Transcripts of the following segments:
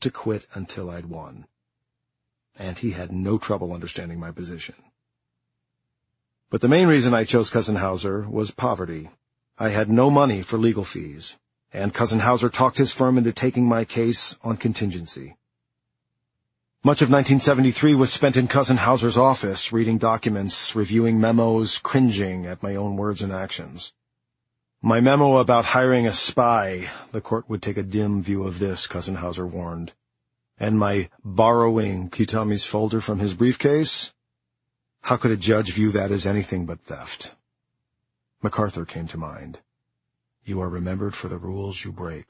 to quit until I'd won. And he had no trouble understanding my position. But the main reason I chose Cousin Hauser was poverty. I had no money for legal fees, and Cousin Hauser talked his firm into taking my case on contingency. Much of 1973 was spent in Cousin Hauser's office, reading documents, reviewing memos, cringing at my own words and actions. My memo about hiring a spy, the court would take a dim view of this, Cousin Hauser warned. And my borrowing Kitami's folder from his briefcase? How could a judge view that as anything but theft? MacArthur came to mind. You are remembered for the rules you break.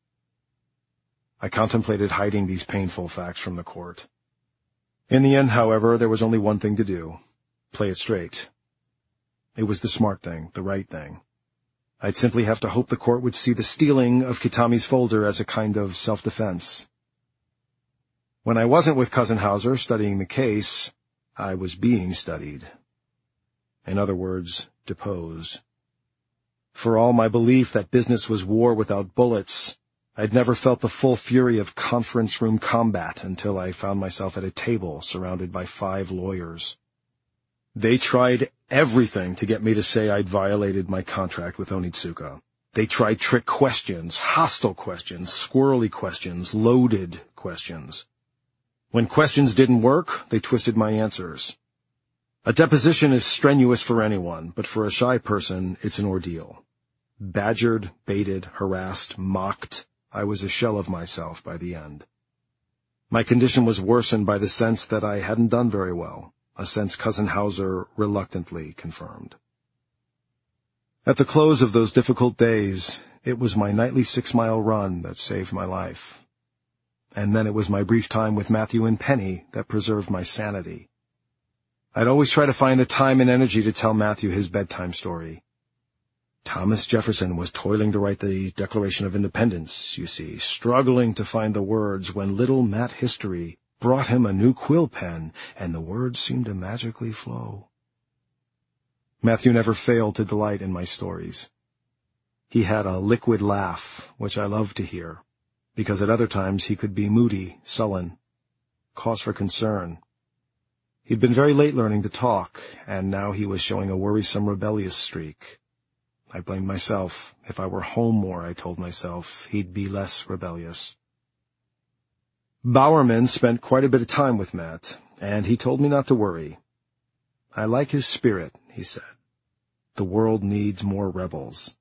I contemplated hiding these painful facts from the court. In the end, however, there was only one thing to do. Play it straight. It was the smart thing, the right thing. I'd simply have to hope the court would see the stealing of Kitami's folder as a kind of self-defense. When I wasn't with Cousin Hauser studying the case, I was being studied. In other words, deposed. For all my belief that business was war without bullets, I'd never felt the full fury of conference room combat until I found myself at a table surrounded by 5 lawyers. They tried everything to get me to say I'd violated my contract with Onitsuka. They tried trick questions, hostile questions, squirrely questions, loaded questions. When questions didn't work, they twisted my answers. A deposition is strenuous for anyone, but for a shy person, it's an ordeal. Badgered, baited, harassed, mocked, I was a shell of myself by the end. My condition was worsened by the sense that I hadn't done very well, a sense Cousin Hauser reluctantly confirmed. At the close of those difficult days, it was my nightly 6-mile run that saved my life. And then it was my brief time with Matthew and Penny that preserved my sanity. I'd always try to find the time and energy to tell Matthew his bedtime story. Thomas Jefferson was toiling to write the Declaration of Independence, you see, struggling to find the words when little Matt History brought him a new quill pen, and the words seemed to magically flow. Matthew never failed to delight in my stories. He had a liquid laugh, which I loved to hear, because at other times he could be moody, sullen, cause for concern. He'd been very late learning to talk, and now he was showing a worrisome rebellious streak. I blamed myself. If I were home more, I told myself, he'd be less rebellious. Bowerman spent quite a bit of time with Matt, and he told me not to worry. I like his spirit, he said. The world needs more rebels.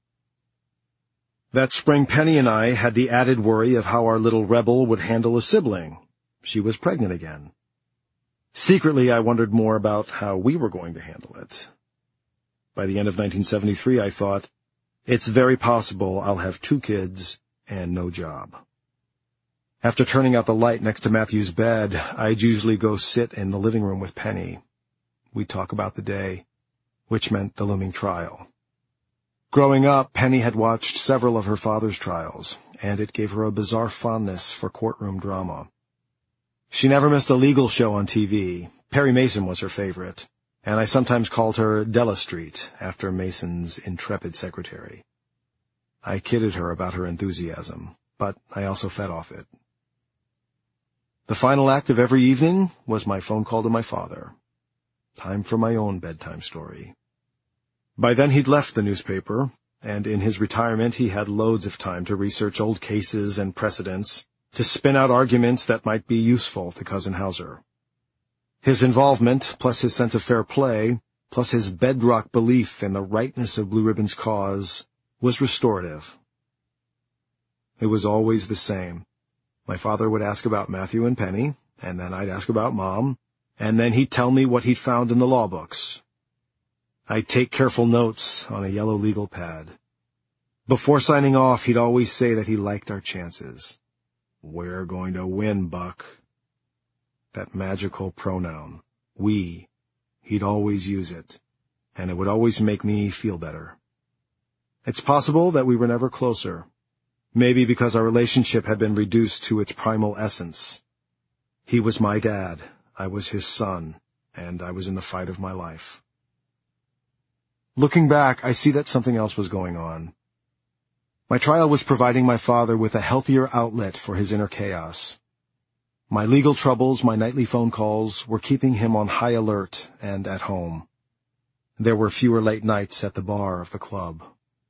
That spring, Penny and I had the added worry of how our little rebel would handle a sibling. She was pregnant again. Secretly, I wondered more about how we were going to handle it. By the end of 1973, I thought, it's very possible I'll have 2 kids and no job. After turning out the light next to Matthew's bed, I'd usually go sit in the living room with Penny. We'd talk about the day, which meant the looming trial. Growing up, Penny had watched several of her father's trials, and it gave her a bizarre fondness for courtroom drama. She never missed a legal show on TV. Perry Mason was her favorite, and I sometimes called her Della Street, after Mason's intrepid secretary. I kidded her about her enthusiasm, but I also fed off it. The final act of every evening was my phone call to my father. Time for my own bedtime story. By then he'd left the newspaper, and in his retirement he had loads of time to research old cases and precedents, to spin out arguments that might be useful to Cousin Hauser. His involvement, plus his sense of fair play, plus his bedrock belief in the rightness of Blue Ribbon's cause, was restorative. It was always the same. My father would ask about Matthew and Penny, and then I'd ask about Mom, and then he'd tell me what he'd found in the law books. I'd take careful notes on a yellow legal pad. Before signing off, he'd always say that he liked our chances. We're going to win, Buck. That magical pronoun, we, he'd always use it, and it would always make me feel better. It's possible that we were never closer, maybe because our relationship had been reduced to its primal essence. He was my dad, I was his son, and I was in the fight of my life. Looking back, I see that something else was going on. My trial was providing my father with a healthier outlet for his inner chaos. My legal troubles, my nightly phone calls, were keeping him on high alert and at home. There were fewer late nights at the bar of the club.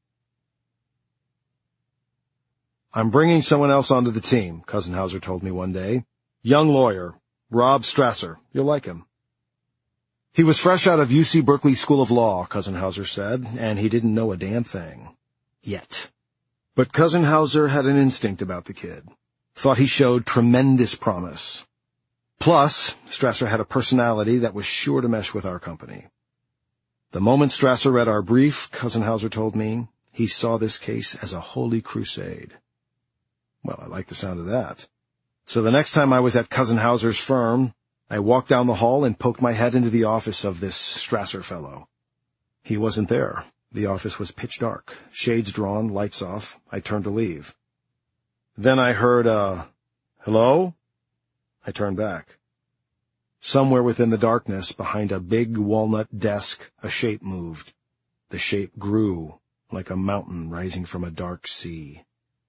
"I'm bringing someone else onto the team," Cousin Hauser told me one day. "Young lawyer, Rob Strasser. You'll like him." He was fresh out of UC Berkeley School of Law, Cousin Hauser said, and he didn't know a damn thing. Yet. But Cousin Hauser had an instinct about the kid. Thought he showed tremendous promise. Plus, Strasser had a personality that was sure to mesh with our company. The moment Strasser read our brief, Cousin Hauser told me, he saw this case as a holy crusade. Well, I liked the sound of that. So the next time I was at Cousin Hauser's firm, I walked down the hall and poked my head into the office of this Strasser fellow. He wasn't there. The office was pitch dark, shades drawn, lights off. I turned to leave. Then I heard hello? I turned back. Somewhere within the darkness, behind a big walnut desk, a shape moved. The shape grew, like a mountain rising from a dark sea.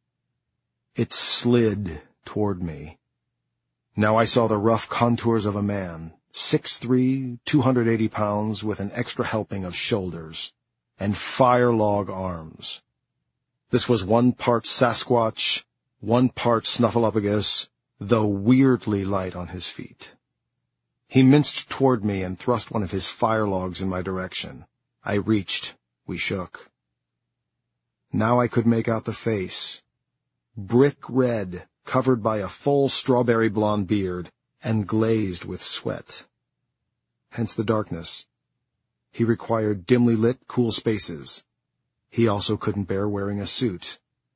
It slid toward me. Now I saw the rough contours of a man, 6'3", 280 pounds, with an extra helping of shoulders, and fire-log arms. This was 1 part Sasquatch, 1 part Snuffleupagus, though weirdly light on his feet. He minced toward me and thrust one of his fire-logs in my direction. I reached. We shook. Now I could make out the face. Brick red, covered by a full strawberry blonde beard, and glazed with sweat. Hence the darkness. He required dimly lit, cool spaces. He also couldn't bear wearing a suit.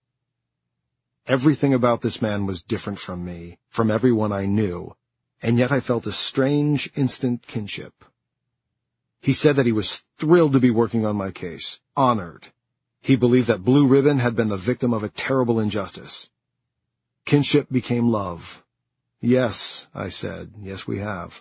Everything about this man was different from me, from everyone I knew, and yet I felt a strange, instant kinship. He said that he was thrilled to be working on my case, honored. He believed that Blue Ribbon had been the victim of a terrible injustice. Kinship became love. Yes, I said, yes we have.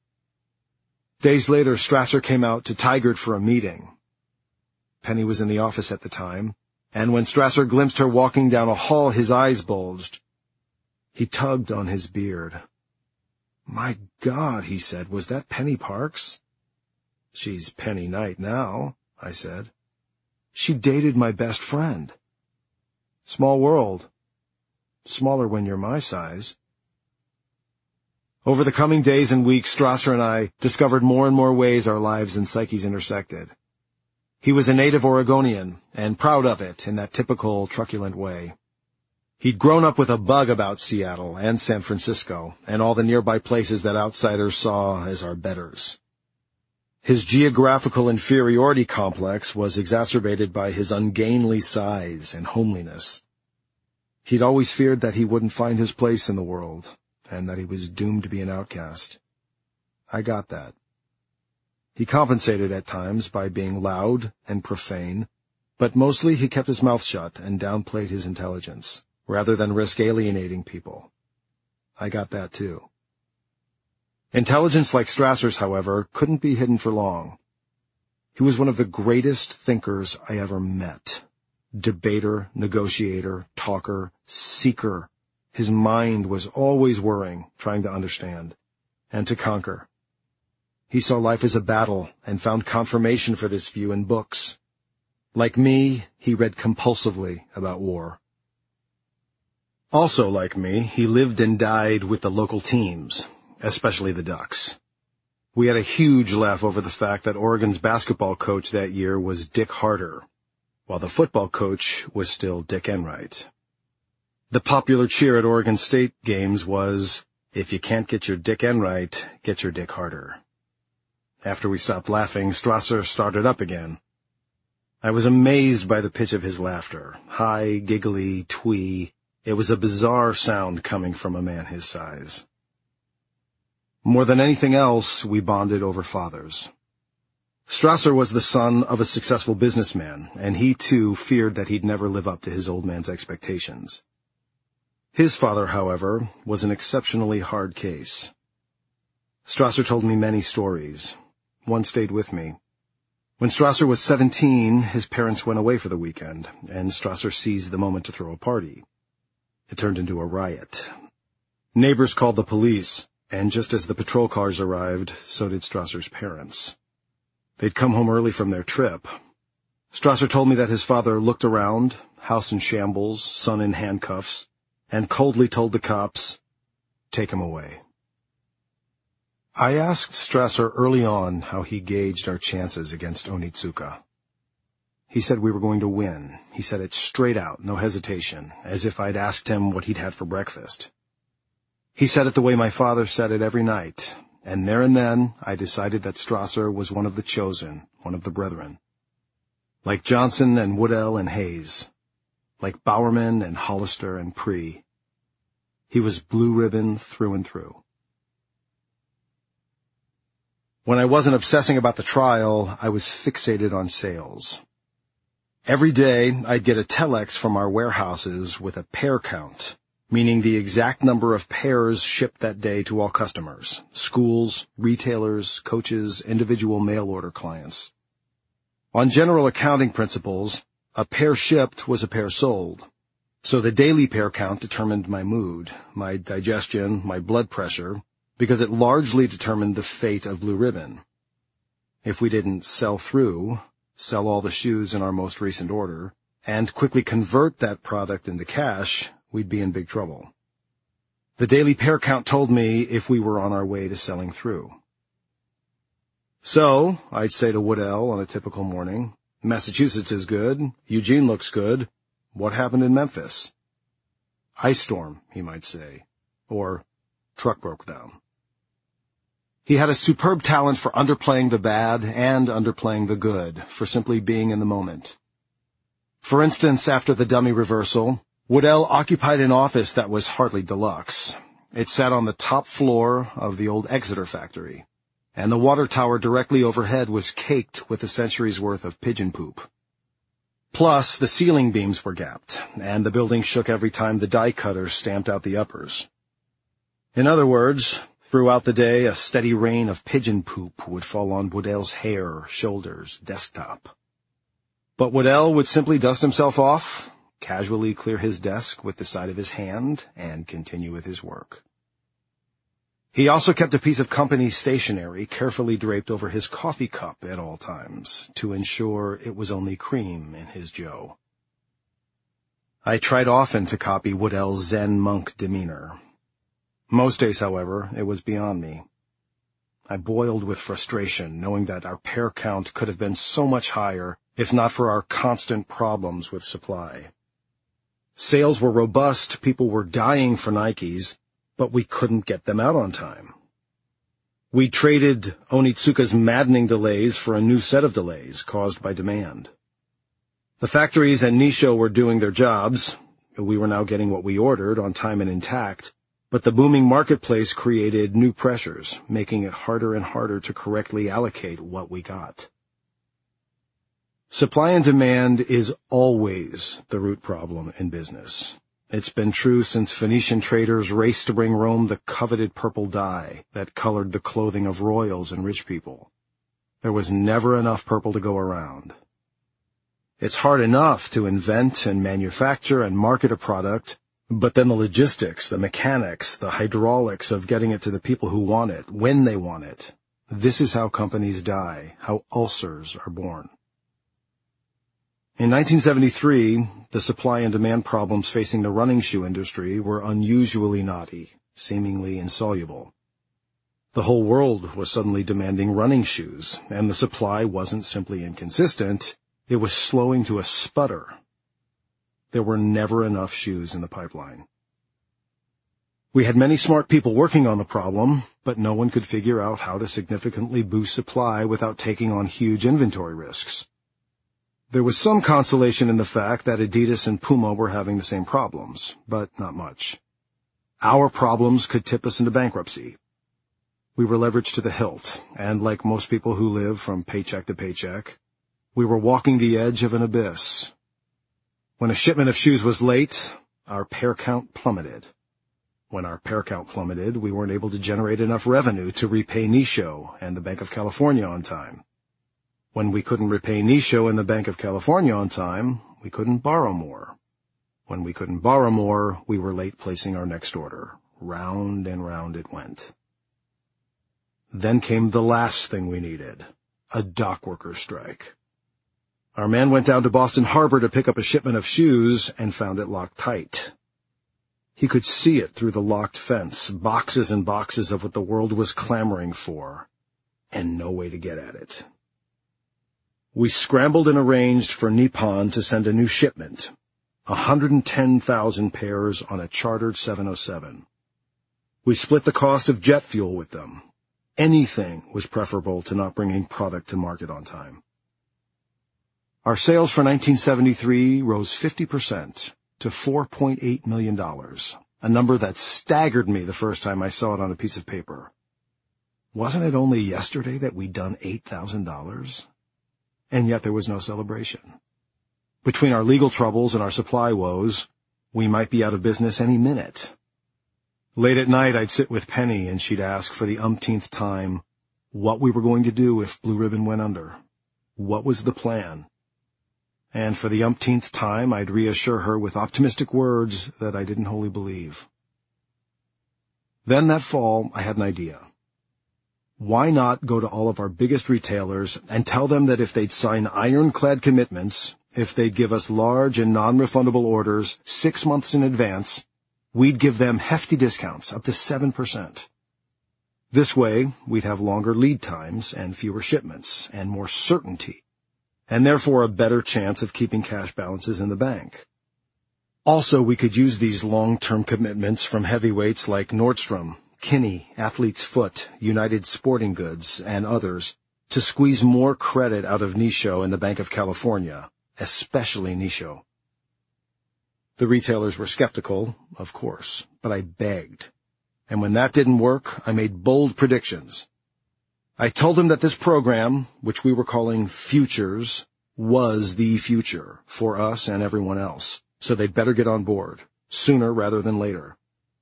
Days later, Strasser came out to Tigard for a meeting. Penny was in the office at the time, and when Strasser glimpsed her walking down a hall, his eyes bulged. He tugged on his beard. "My God," he said, "was that Penny Parks?" "She's Penny Knight now," I said. "She dated my best friend." Small world. Smaller when you're my size. Over the coming days and weeks, Strasser and I discovered more and more ways our lives and psyches intersected. He was a native Oregonian, and proud of it in that typical truculent way. He'd grown up with a bug about Seattle and San Francisco, and all the nearby places that outsiders saw as our betters. His geographical inferiority complex was exacerbated by his ungainly size and homeliness. He'd always feared that he wouldn't find his place in the world, and that he was doomed to be an outcast. I got that. He compensated at times by being loud and profane, but mostly he kept his mouth shut and downplayed his intelligence, rather than risk alienating people. I got that too. Intelligence like Strasser's, however, couldn't be hidden for long. He was one of the greatest thinkers I ever met. Debater, negotiator, talker, seeker. His mind was always whirring, trying to understand, and to conquer. He saw life as a battle and found confirmation for this view in books. Like me, he read compulsively about war. Also like me, he lived and died with the local teams, especially the Ducks. We had a huge laugh over the fact that Oregon's basketball coach that year was Dick Harder, while the football coach was still Dick Enright. The popular cheer at Oregon State games was, "If you can't get your Dick Enright, get your Dick Harder." After we stopped laughing, Strasser started up again. I was amazed by the pitch of his laughter, high, giggly, twee. It was a bizarre sound coming from a man his size. More than anything else, we bonded over fathers. Strasser was the son of a successful businessman, and he, too, feared that he'd never live up to his old man's expectations. His father, however, was an exceptionally hard case. Strasser told me many stories. One stayed with me. When Strasser was 17, his parents went away for the weekend, and Strasser seized the moment to throw a party. It turned into a riot. Neighbors called the police, and just as the patrol cars arrived, so did Strasser's parents. They'd come home early from their trip. Strasser told me that his father looked around, house in shambles, son in handcuffs, and coldly told the cops, "Take him away." I asked Strasser early on how he gauged our chances against Onitsuka. He said we were going to win. He said it straight out, no hesitation, as if I'd asked him what he'd had for breakfast. He said it the way my father said it every night, and there and then I decided that Strasser was one of the chosen, one of the brethren. Like Johnson and Woodell and Hayes, like Bowerman and Hollister and Pree. He was blue ribbon through and through. When I wasn't obsessing about the trial, I was fixated on sales. Every day, I'd get a telex from our warehouses with a pair count, meaning the exact number of pairs shipped that day to all customers, schools, retailers, coaches, individual mail-order clients. On general accounting principles, a pair shipped was a pair sold. So the daily pair count determined my mood, my digestion, my blood pressure, because it largely determined the fate of Blue Ribbon. If we didn't sell all the shoes in our most recent order, and quickly convert that product into cash, we'd be in big trouble. The daily pair count told me if we were on our way to selling through. So, I'd say to Woodell on a typical morning, "Massachusetts is good, Eugene looks good, what happened in Memphis?" "Ice storm," he might say, or "truck broke down." He had a superb talent for underplaying the bad and underplaying the good, for simply being in the moment. For instance, after the dummy reversal, Woodell occupied an office that was hardly deluxe. It sat on the top floor of the old Exeter factory, and the water tower directly overhead was caked with a century's worth of pigeon poop. Plus, the ceiling beams were gapped, and the building shook every time the die cutter stamped out the uppers. In other words, throughout the day, a steady rain of pigeon poop would fall on Woodell's hair, shoulders, desktop. But Woodell would simply dust himself off, casually clear his desk with the side of his hand, and continue with his work. He also kept a piece of company stationery carefully draped over his coffee cup at all times, to ensure it was only cream in his Joe. I tried often to copy Woodell's Zen monk demeanor. Most days, however, it was beyond me. I boiled with frustration, knowing that our pair count could have been so much higher if not for our constant problems with supply. Sales were robust, people were dying for Nikes, but we couldn't get them out on time. We traded Onitsuka's maddening delays for a new set of delays caused by demand. The factories and Nisho were doing their jobs. We were now getting what we ordered on time and intact, but the booming marketplace created new pressures, making it harder and harder to correctly allocate what we got. Supply and demand is always the root problem in business. It's been true since Phoenician traders raced to bring Rome the coveted purple dye that colored the clothing of royals and rich people. There was never enough purple to go around. It's hard enough to invent and manufacture and market a product, but then the logistics, the mechanics, the hydraulics of getting it to the people who want it, when they want it. This is how companies die, how ulcers are born. In 1973, the supply and demand problems facing the running shoe industry were unusually knotty, seemingly insoluble. The whole world was suddenly demanding running shoes, and the supply wasn't simply inconsistent, it was slowing to a sputter. There were never enough shoes in the pipeline. We had many smart people working on the problem, but no one could figure out how to significantly boost supply without taking on huge inventory risks. There was some consolation in the fact that Adidas and Puma were having the same problems, but not much. Our problems could tip us into bankruptcy. We were leveraged to the hilt, and like most people who live from paycheck to paycheck, we were walking the edge of an abyss. When a shipment of shoes was late, our pair count plummeted. When our pair count plummeted, we weren't able to generate enough revenue to repay Nisho and the Bank of California on time. When we couldn't repay Nisho and the Bank of California on time, we couldn't borrow more. When we couldn't borrow more, we were late placing our next order, Round and round it went. Then came the last thing we needed, a dockworkers' strike. Our man went down to Boston Harbor to pick up a shipment of shoes and found it locked tight. He could see it through the locked fence, boxes and boxes of what the world was clamoring for, and no way to get at it. We scrambled and arranged for Nippon to send a new shipment, 110,000 pairs on a chartered 707. We split the cost of jet fuel with them. Anything was preferable to not bringing product to market on time. Our sales for 1973 rose 50% to $4.8 million, a number that staggered me the first time I saw it on a piece of paper. Wasn't it only yesterday that we'd done $8,000? And yet there was no celebration. Between our legal troubles and our supply woes, we might be out of business any minute. Late at night, I'd sit with Penny, and she'd ask for the umpteenth time what we were going to do if Blue Ribbon went under. What was the plan? And for the umpteenth time, I'd reassure her with optimistic words that I didn't wholly believe. Then that fall, I had an idea. Why not go to all of our biggest retailers and tell them that if they'd sign ironclad commitments, if they'd give us large and non-refundable orders 6 months in advance, we'd give them hefty discounts, up to 7%. This way, we'd have longer lead times and fewer shipments and more certainty, and therefore a better chance of keeping cash balances in the bank. Also, we could use these long-term commitments from heavyweights like Nordstrom, Kinney, Athlete's Foot, United Sporting Goods, and others to squeeze more credit out of Nisho and the Bank of California, especially Nisho. The retailers were skeptical, of course, but I begged. And when that didn't work, I made bold predictions. I told them that this program, which we were calling Futures, was the future for us and everyone else, so they'd better get on board, sooner rather than later.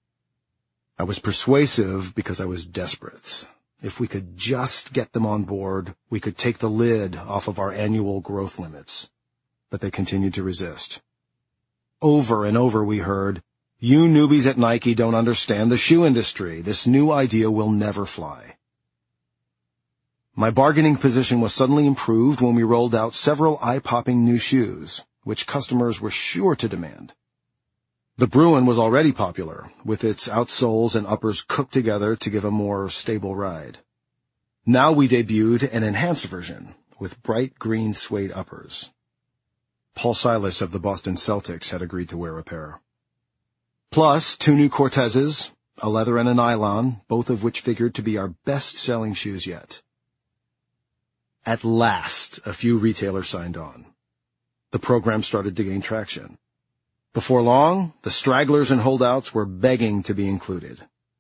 I was persuasive because I was desperate. If we could just get them on board, we could take the lid off of our annual growth limits. But they continued to resist. Over and over we heard, "You newbies at Nike don't understand the shoe industry. This new idea will never fly." My bargaining position was suddenly improved when we rolled out several eye-popping new shoes, which customers were sure to demand. The Bruin was already popular, with its outsoles and uppers cooked together to give a more stable ride. Now we debuted an enhanced version, with bright green suede uppers. Paul Silas of the Boston Celtics had agreed to wear a pair. Plus, 2 new Cortezes, a leather and a nylon, both of which figured to be our best-selling shoes yet. At last, a few retailers signed on. The program started to gain traction. Before long, the stragglers and holdouts were begging to be included.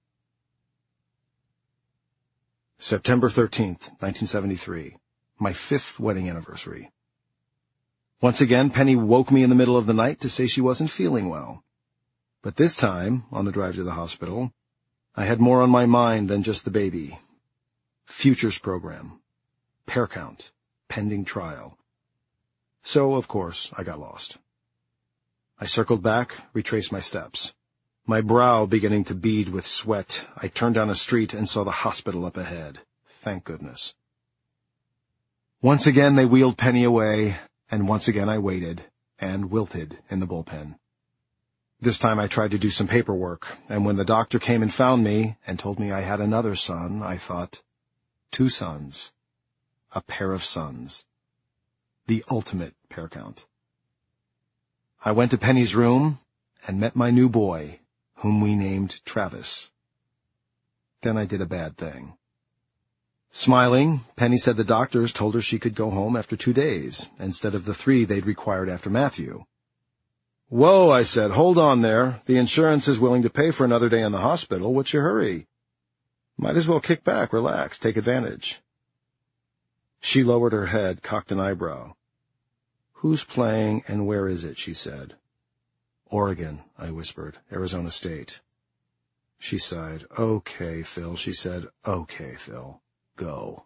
September 13th, 1973, my 5th wedding anniversary. Once again, Penny woke me in the middle of the night to say she wasn't feeling well. But this time, on the drive to the hospital, I had more on my mind than just the baby. Futures program, pair count, pending trial. So, of course, I got lost. I circled back, retraced my steps. My brow beginning to bead with sweat, I turned down a street and saw the hospital up ahead. Thank goodness. Once again they wheeled Penny away, and once again I waited, and wilted in the bullpen. This time I tried to do some paperwork, and when the doctor came and found me and told me I had another son, I thought, 2 sons. A pair of sons. The ultimate pair count. I went to Penny's room and met my new boy, whom we named Travis. Then I did a bad thing. Smiling, Penny said the doctors told her she could go home after 2 days, instead of the 3 they'd required after Matthew. "Whoa," I said, "hold on there. The insurance is willing to pay for another day in the hospital. What's your hurry? Might as well kick back, relax, take advantage." She lowered her head, cocked an eyebrow. "Who's playing and where is it?" she said. "Oregon," I whispered, "Arizona State." She sighed. "Okay, Phil," she said. "Okay, Phil. Go."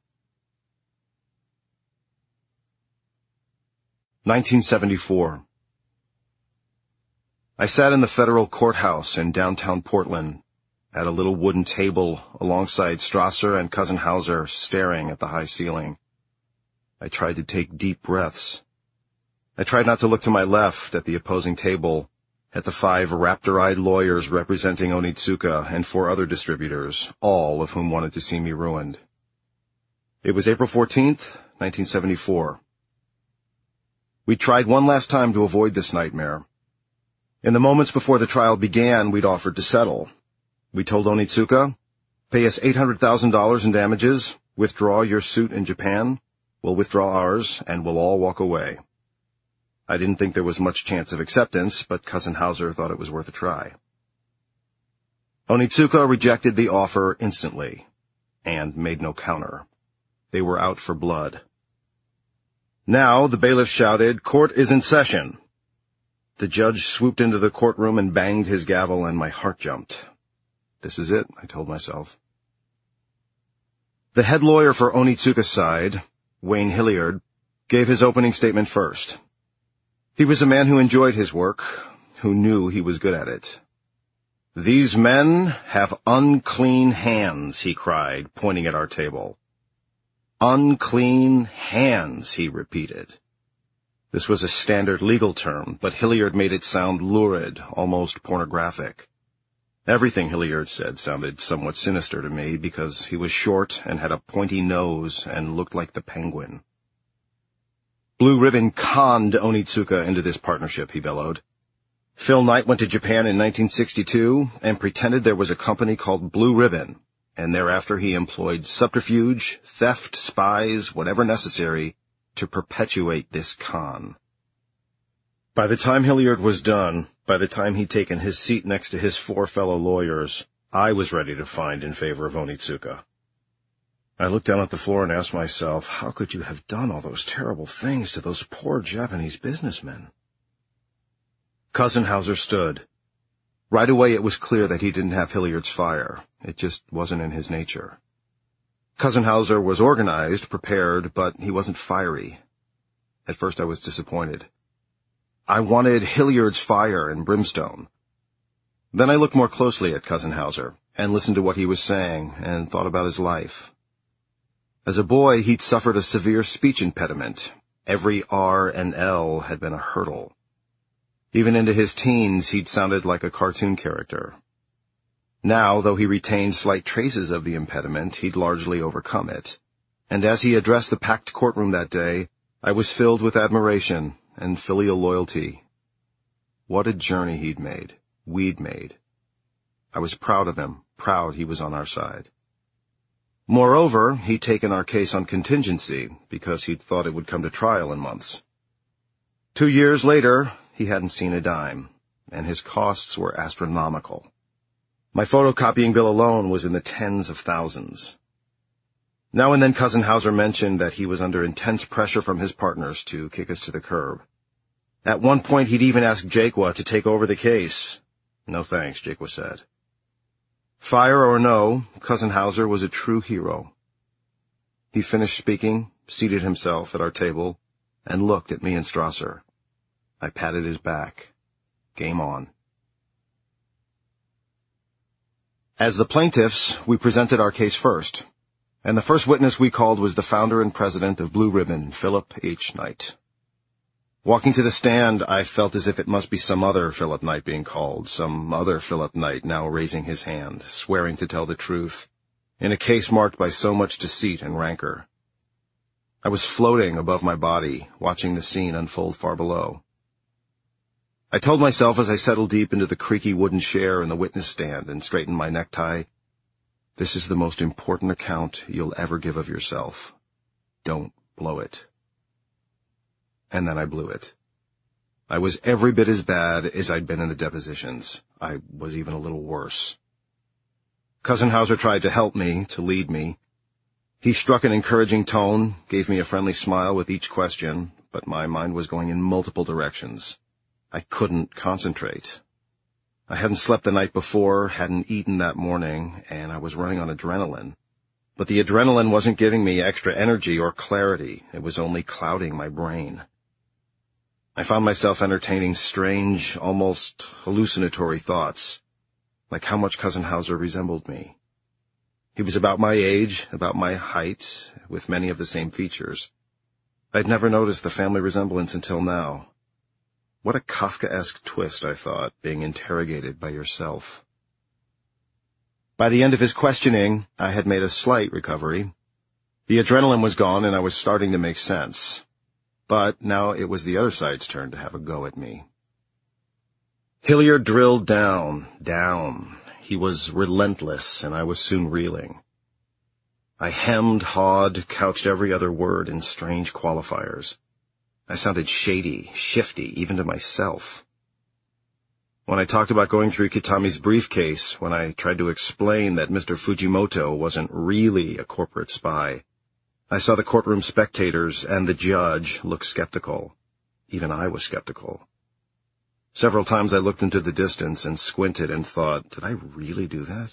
1974. I sat in the federal courthouse in downtown Portland, at a little wooden table alongside Strasser and Cousin Hauser, staring at the high ceiling. I tried to take deep breaths. I tried not to look to my left at the opposing table, at the 5 raptor-eyed lawyers representing Onitsuka and 4 other distributors, all of whom wanted to see me ruined. It was April 14th, 1974. We tried one last time to avoid this nightmare. In the moments before the trial began, we'd offered to settle. We told Onitsuka, pay us $800,000 in damages, withdraw your suit in Japan, we'll withdraw ours, and we'll all walk away. I didn't think there was much chance of acceptance, but Cousin Hauser thought it was worth a try. Onitsuka rejected the offer instantly, and made no counter. They were out for blood. Now, the bailiff shouted, "Court is in session." The judge swooped into the courtroom and banged his gavel, and my heart jumped. This is it, I told myself. The head lawyer for Onitsuka's side, Wayne Hilliard, gave his opening statement first. He was a man who enjoyed his work, who knew he was good at it. "These men have unclean hands," he cried, pointing at our table. "Unclean hands," he repeated. This was a standard legal term, but Hilliard made it sound lurid, almost pornographic. Everything Hilliard said sounded somewhat sinister to me because he was short and had a pointy nose and looked like the Penguin. "Blue Ribbon conned Onitsuka into this partnership," he bellowed. "Phil Knight went to Japan in 1962 and pretended there was a company called Blue Ribbon, and thereafter he employed subterfuge, theft, spies, whatever necessary, to perpetuate this con." By the time Hilliard was done, by the time he'd taken his seat next to his 4 fellow lawyers, I was ready to find in favor of Onitsuka. I looked down at the floor and asked myself, how could you have done all those terrible things to those poor Japanese businessmen? Cousin Hauser stood. Right away it was clear that he didn't have Hilliard's fire. It just wasn't in his nature. Cousin Hauser was organized, prepared, but he wasn't fiery. At first I was disappointed. I wanted Hilliard's fire and brimstone. Then I looked more closely at Cousin Hauser and listened to what he was saying and thought about his life. As a boy, he'd suffered a severe speech impediment. Every R and L had been a hurdle. Even into his teens, he'd sounded like a cartoon character. Now, though he retained slight traces of the impediment, he'd largely overcome it. And as he addressed the packed courtroom that day, I was filled with admiration and filial loyalty. What a journey he'd made, we'd made. I was proud of him, proud he was on our side. Moreover, he'd taken our case on contingency because he'd thought it would come to trial in months. 2 years later, he hadn't seen a dime, and his costs were astronomical. My photocopying bill alone was in the tens of thousands. Now and then Cousin Hauser mentioned that he was under intense pressure from his partners to kick us to the curb. At one point, he'd even asked Jaquwa to take over the case. "No thanks," Jaquwa said. Fire or no, Cousin Hauser was a true hero. He finished speaking, seated himself at our table, and looked at me and Strasser. I patted his back. Game on. As the plaintiffs, we presented our case first, and the first witness we called was the founder and president of Blue Ribbon, Philip H. Knight. Walking to the stand, I felt as if it must be some other Philip Knight being called, some other Philip Knight now raising his hand, swearing to tell the truth, in a case marked by so much deceit and rancor. I was floating above my body, watching the scene unfold far below. I told myself as I settled deep into the creaky wooden chair in the witness stand and straightened my necktie, this is the most important account you'll ever give of yourself. Don't blow it. And then I blew it. I was every bit as bad as I'd been in the depositions. I was even a little worse. Cousin Hauser tried to help me, to lead me. He struck an encouraging tone, gave me a friendly smile with each question, but my mind was going in multiple directions. I couldn't concentrate. I hadn't slept the night before, hadn't eaten that morning, and I was running on adrenaline. But the adrenaline wasn't giving me extra energy or clarity. It was only clouding my brain. I found myself entertaining strange, almost hallucinatory thoughts. like how much Cousin Hauser resembled me. He was about my age, about my height, with many of the same features. I'd never noticed the family resemblance until now. What a Kafkaesque twist, I thought, being interrogated by yourself. By the end of his questioning, I had made a slight recovery. The adrenaline was gone, and I was starting to make sense. But now it was the other side's turn to have a go at me. Hilliard drilled down. He was relentless, and I was soon reeling. I hemmed, hawed, couched every other word in strange qualifiers. I sounded shady, shifty, even to myself. When I talked about going through Kitami's briefcase, when I tried to explain that Mr. Fujimoto wasn't really a corporate spy, I saw the courtroom spectators and the judge look skeptical. Even I was skeptical. Several times I looked into the distance and squinted and thought, did I really do that?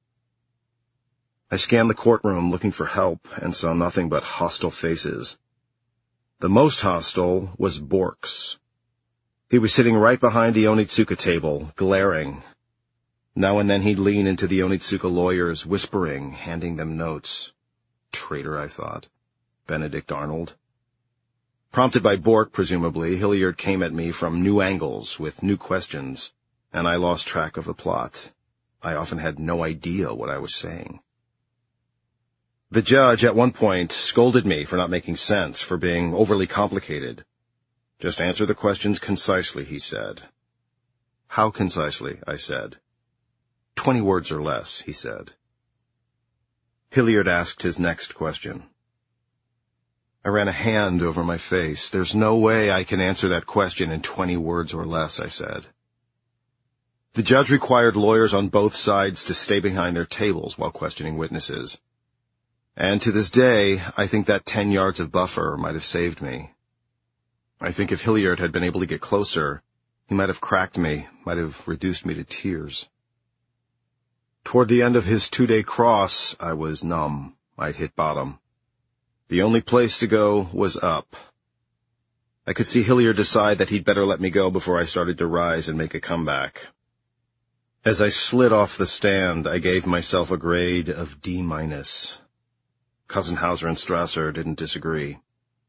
I scanned the courtroom looking for help and saw nothing but hostile faces. The most hostile was Borks. He was sitting right behind the Onitsuka table, glaring. Now and then he'd lean into the Onitsuka lawyers, whispering, handing them notes. Traitor, I thought. Benedict Arnold. Prompted by Bork, presumably, Hilliard came at me from new angles with new questions, and I lost track of the plot. I often had no idea what I was saying. The judge at one point scolded me for not making sense, for being overly complicated. Just answer the questions concisely, he said. How concisely? I said. 20 words or less, he said. Hilliard asked his next question. I ran a hand over my face. There's no way I can answer that question in 20 words or less, I said. The judge required lawyers on both sides to stay behind their tables while questioning witnesses. And to this day, I think that 10 yards of buffer might have saved me. I think if Hilliard had been able to get closer, he might have cracked me, might have reduced me to tears. Toward the end of his 2-day cross, I was numb. I'd hit bottom. The only place to go was up. I could see Hilliard decide that he'd better let me go before I started to rise and make a comeback. As I slid off the stand, I gave myself a grade of D-. Cousin Hauser and Strasser didn't disagree.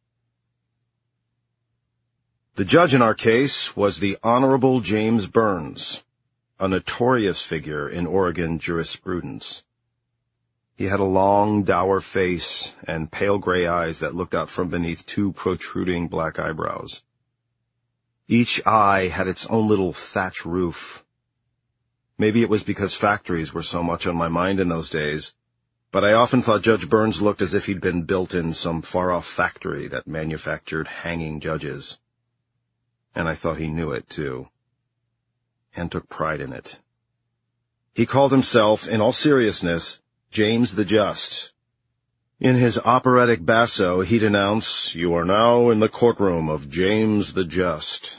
The judge in our case was the Honorable James Burns, a notorious figure in Oregon jurisprudence. He had a long, dour face and pale gray eyes that looked out from beneath 2 protruding black eyebrows. Each eye had its own little thatch roof. Maybe it was because factories were so much on my mind in those days, but I often thought Judge Burns looked as if he'd been built in some far-off factory that manufactured hanging judges. And I thought he knew it, too, and took pride in it. He called himself, in all seriousness, James the Just. In his operatic basso, he'd announce, "You are now in the courtroom of James the Just."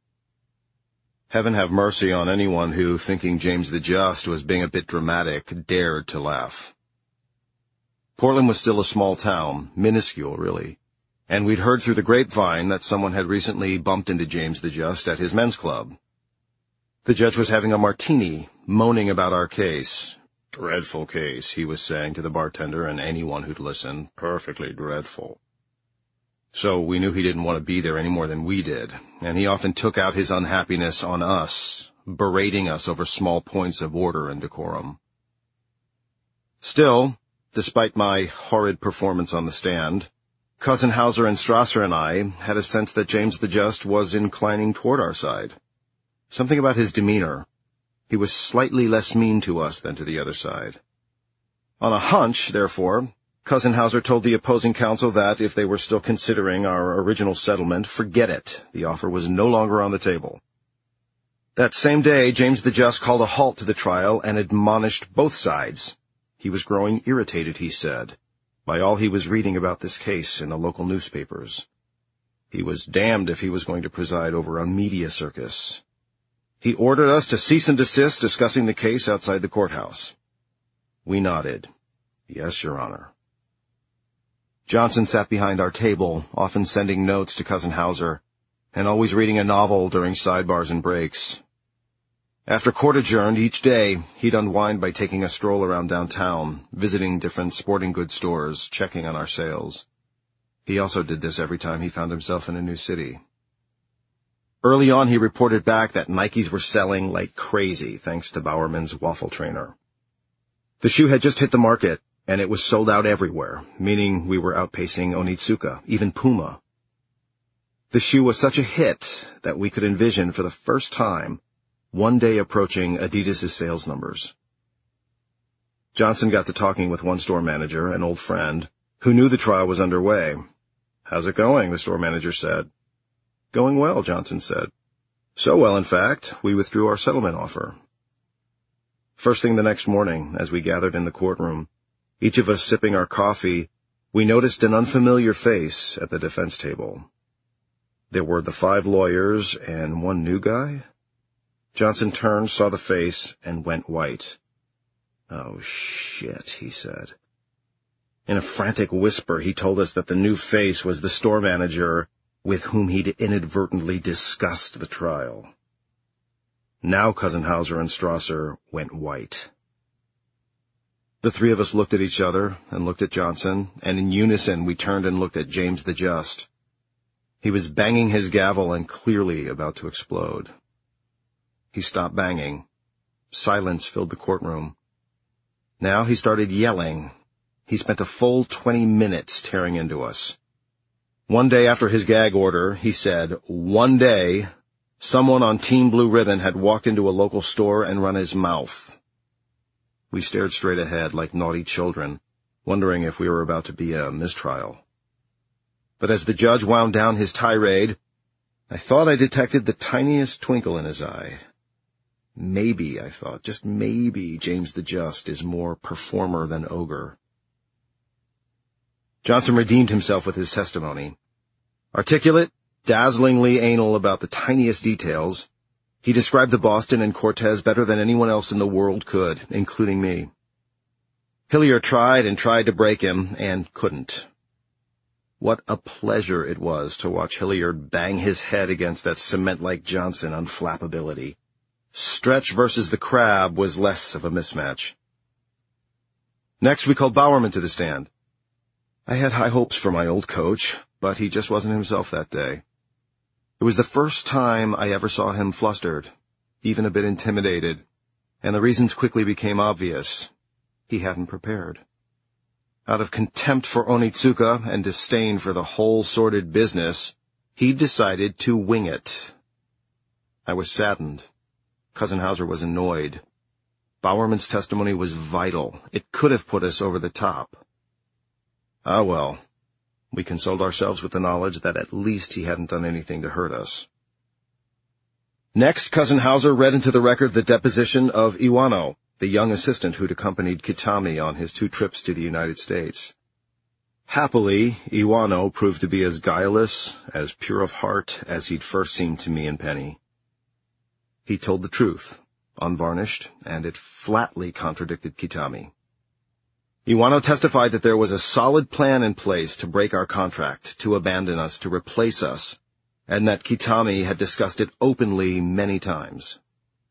Heaven have mercy on anyone who, thinking James the Just was being a bit dramatic, dared to laugh. Portland was still a small town, minuscule, really, and we'd heard through the grapevine that someone had recently bumped into James the Just at his men's club. The judge was having a martini, moaning about our case. Dreadful case, he was saying to the bartender and anyone who'd listen. Perfectly dreadful. So we knew he didn't want to be there any more than we did, and he often took out his unhappiness on us, berating us over small points of order and decorum. Still, despite my horrid performance on the stand, Cousin Hauser and Strasser and I had a sense that James the Just was inclining toward our side. Something about his demeanor. He was slightly less mean to us than to the other side. On a hunch, therefore, Cousin Hauser told the opposing counsel that if they were still considering our original settlement, forget it. The offer was no longer on the table. That same day, James the Just called a halt to the trial and admonished both sides. He was growing irritated, he said, by all he was reading about this case in the local newspapers. He was damned if he was going to preside over a media circus. He ordered us to cease and desist discussing the case outside the courthouse. We nodded. Yes, Your Honor. Johnson sat behind our table, often sending notes to Cousin Hauser, and always reading a novel during sidebars and breaks. After court adjourned each day, he'd unwind by taking a stroll around downtown, visiting different sporting goods stores, checking on our sales. He also did this every time he found himself in a new city. Early on, he reported back that Nikes were selling like crazy thanks to Bowerman's waffle trainer. The shoe had just hit the market, and it was sold out everywhere, meaning we were outpacing Onitsuka, even Puma. The shoe was such a hit that we could envision for the first time one day approaching Adidas' sales numbers. Johnson got to talking with one store manager, an old friend, who knew the trial was underway. "How's it going?" the store manager said. "Going well," Johnson said. "So well, in fact, we withdrew our settlement offer." First thing the next morning, as we gathered in the courtroom, each of us sipping our coffee, we noticed an unfamiliar face at the defense table. There were the 5 lawyers and one new guy. Johnson turned, saw the face, and went white. "Oh, shit," he said. In a frantic whisper, he told us that the new face was the store manager with whom he'd inadvertently discussed the trial. Now Cousin Hauser and Strasser went white. The 3 of us looked at each other and looked at Johnson, and in unison we turned and looked at James the Just. He was banging his gavel and clearly about to explode. He stopped banging. Silence filled the courtroom. Now he started yelling. He spent a full 20 minutes tearing into us. One day after his gag order, he said, one day, someone on Team Blue Ribbon had walked into a local store and run his mouth. We stared straight ahead like naughty children, wondering if we were about to be a mistrial. But as the judge wound down his tirade, I thought I detected the tiniest twinkle in his eye. Maybe, I thought, just maybe, James the Just is more performer than ogre. Johnson redeemed himself with his testimony. Articulate, dazzlingly anal about the tiniest details, he described the Boston and Cortez better than anyone else in the world could, including me. Hillier tried and tried to break him, and couldn't. What a pleasure it was to watch Hilliard bang his head against that cement-like Johnson on flappability. Stretch versus the crab was less of a mismatch. Next, we called Bowerman to the stand. I had high hopes for my old coach, but he just wasn't himself that day. It was the first time I ever saw him flustered, even a bit intimidated, and the reasons quickly became obvious. He hadn't prepared. Out of contempt for Onitsuka and disdain for the whole sordid business, he'd decided to wing it. I was saddened. Cousin Hauser was annoyed. Bowerman's testimony was vital. It could have put us over the top. Ah, well, we consoled ourselves with the knowledge that at least he hadn't done anything to hurt us. Next, Cousin Hauser read into the record the deposition of Iwano, the young assistant who'd accompanied Kitami on his 2 trips to the United States. Happily, Iwano proved to be as guileless, as pure of heart as he'd first seemed to me and Penny. He told the truth, unvarnished, and it flatly contradicted Kitami. Iwano testified that there was a solid plan in place to break our contract, to abandon us, to replace us, and that Kitami had discussed it openly many times.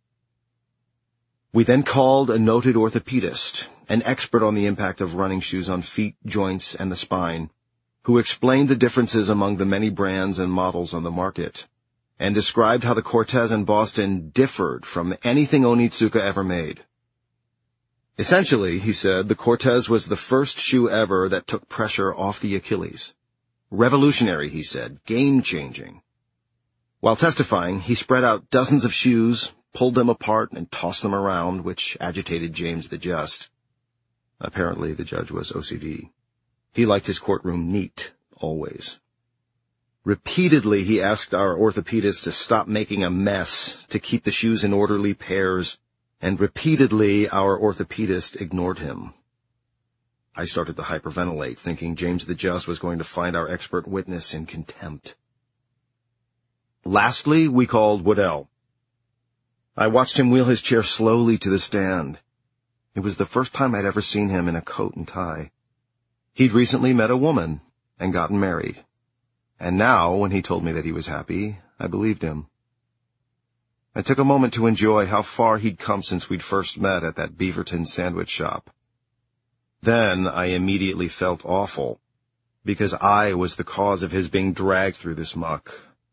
We then called a noted orthopedist, an expert on the impact of running shoes on feet, joints, and the spine, who explained the differences among the many brands and models on the market, and described how the Cortez and Boston differed from anything Onitsuka ever made. Essentially, he said, the Cortez was the first shoe ever that took pressure off the Achilles. Revolutionary, he said, game-changing. While testifying, he spread out dozens of shoes, pulled them apart, and tossed them around, which agitated James the Just. Apparently, the judge was OCD. He liked his courtroom neat, always. Repeatedly, he asked our orthopedist to stop making a mess, to keep the shoes in orderly pairs, and repeatedly our orthopedist ignored him. I started to hyperventilate, thinking James the Just was going to find our expert witness in contempt. Lastly, we called Waddell. I watched him wheel his chair slowly to the stand. It was the first time I'd ever seen him in a coat and tie. He'd recently met a woman and gotten married. And now, when he told me that he was happy, I believed him. I took a moment to enjoy how far he'd come since we'd first met at that Beaverton sandwich shop. Then I immediately felt awful, because I was the cause of his being dragged through this muck.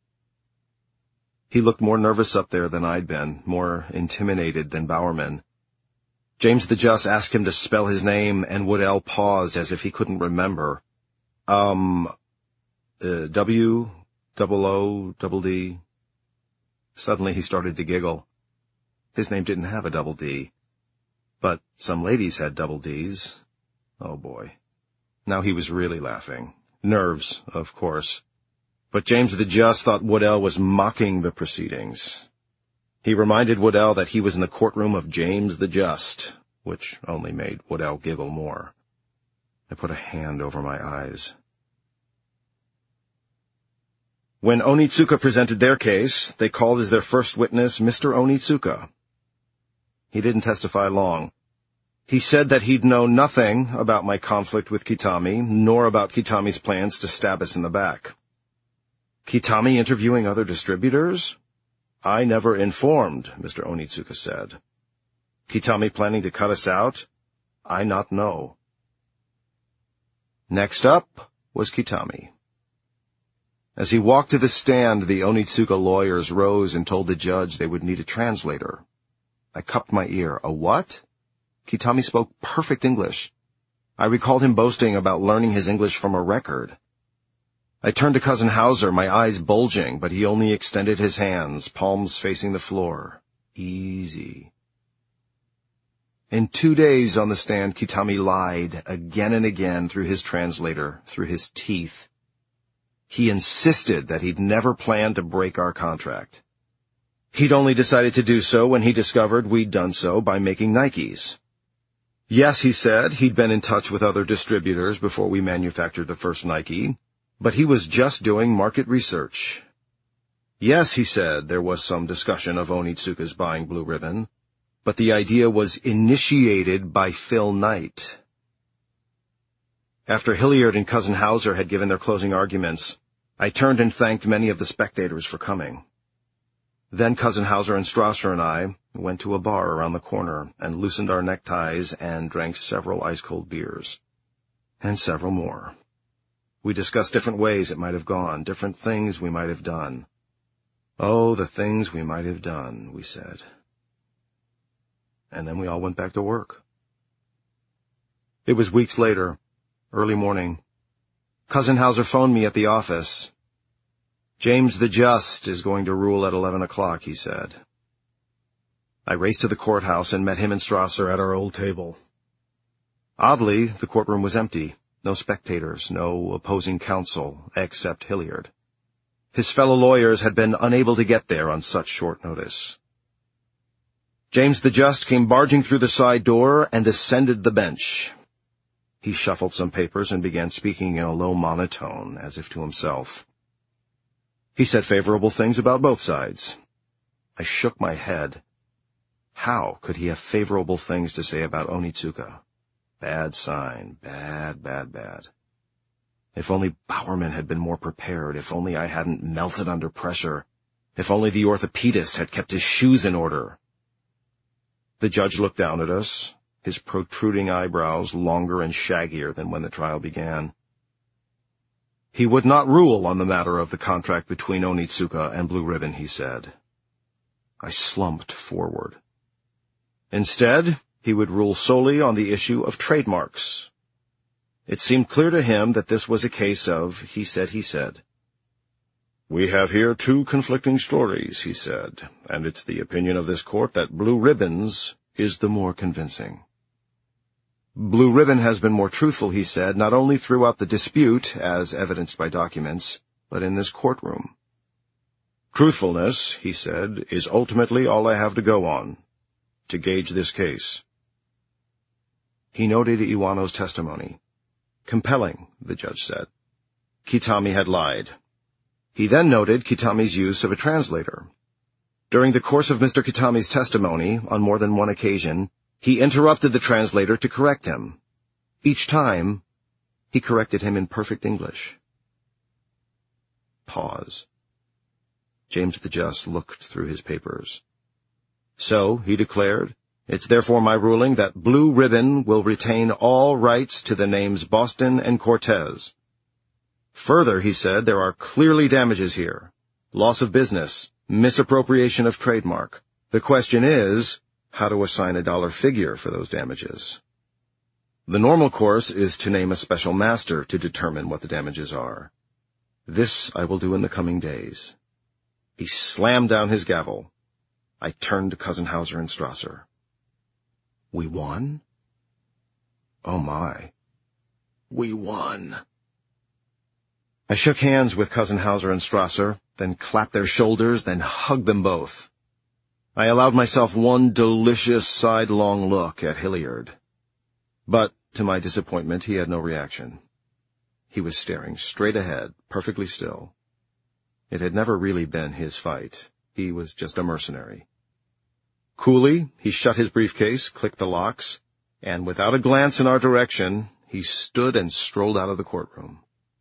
He looked more nervous up there than I'd been, more intimidated than Bowerman. James the Just asked him to spell his name, and Woodell paused as if he couldn't remember. W-O-O-D. Suddenly he started to giggle. His name didn't have a double D. But some ladies had double Ds. Oh, boy. Now he was really laughing. Nerves, of course. But James the Just thought Woodell was mocking the proceedings. He reminded Woodell that he was in the courtroom of James the Just, which only made Woodell giggle more. I put a hand over my eyes. When Onitsuka presented their case, they called as their first witness Mr. Onitsuka. He didn't testify long. He said that he'd know nothing about my conflict with Kitami, nor about Kitami's plans to stab us in the back. Kitami interviewing other distributors? I never informed, Mr. Onitsuka said. Kitami planning to cut us out? I not know. Next up was Kitami. As he walked to the stand, the Onitsuka lawyers rose and told the judge they would need a translator. I cupped my ear. A what? Kitami spoke perfect English. I recalled him boasting about learning his English from a record. I turned to Cousin Hauser, my eyes bulging, but he only extended his hands, palms facing the floor. Easy. In 2 days on the stand, Kitami lied again and again through his translator, through his teeth. He insisted that he'd never planned to break our contract. He'd only decided to do so when he discovered we'd done so by making Nikes. Yes, he said, he'd been in touch with other distributors before we manufactured the first Nike, but he was just doing market research. Yes, he said, there was some discussion of Onitsuka's buying Blue Ribbon, but the idea was initiated by Phil Knight. After Hilliard and Cousin Hauser had given their closing arguments, I turned and thanked many of the spectators for coming. Then Cousin Hauser and Strasser and I went to a bar around the corner and loosened our neckties and drank several ice-cold beers. And several more. We discussed different ways it might have gone, different things we might have done. Oh, the things we might have done, we said. And then we all went back to work. It was weeks later, early morning. Cousin Hauser phoned me at the office. James the Just is going to rule at 11 o'clock, he said. I raced to the courthouse and met him and Strasser at our old table. Oddly, the courtroom was empty. No spectators, no opposing counsel, except Hilliard. His fellow lawyers had been unable to get there on such short notice. James the Just came barging through the side door and ascended the bench. He shuffled some papers and began speaking in a low monotone, as if to himself. He said favorable things about both sides. I shook my head. How could he have favorable things to say about Onitsuka? Bad sign. Bad, bad, bad. If only Bowerman had been more prepared, if only I hadn't melted under pressure, if only the orthopedist had kept his shoes in order. The judge looked down at us, his protruding eyebrows longer and shaggier than when the trial began. He would not rule on the matter of the contract between Onitsuka and Blue Ribbon, he said. I slumped forward. Instead, he would rule solely on the issue of trademarks. It seemed clear to him that this was a case of he said. We have here two conflicting stories, he said, and it's the opinion of this court that Blue Ribbon's is the more convincing. Blue Ribbon has been more truthful, he said, not only throughout the dispute, as evidenced by documents, but in this courtroom. Truthfulness, he said, is ultimately all I have to go on, to gauge this case. He noted Iwano's testimony. Compelling, the judge said. Kitami had lied. He then noted Kitami's use of a translator. During the course of Mr. Kitami's testimony, on more than one occasion, he interrupted the translator to correct him. Each time, he corrected him in perfect English. Pause. James the Just looked through his papers. So, he declared, it's therefore my ruling that Blue Ribbon will retain all rights to the names Boston and Cortez. Further, he said, there are clearly damages here. Loss of business, misappropriation of trademark. The question is, how to assign a dollar figure for those damages. The normal course is to name a special master to determine what the damages are. This I will do in the coming days. He slammed down his gavel. I turned to Cousin Hauser and Strasser. We won? Oh my. We won. I shook hands with Cousin Hauser and Strasser, then clapped their shoulders, then hugged them both. I allowed myself one delicious sidelong look at Hilliard. But, to my disappointment, he had no reaction. He was staring straight ahead, perfectly still. It had never really been his fight. He was just a mercenary. Coolly, he shut his briefcase, clicked the locks, and without a glance in our direction, he stood and strolled out of the courtroom.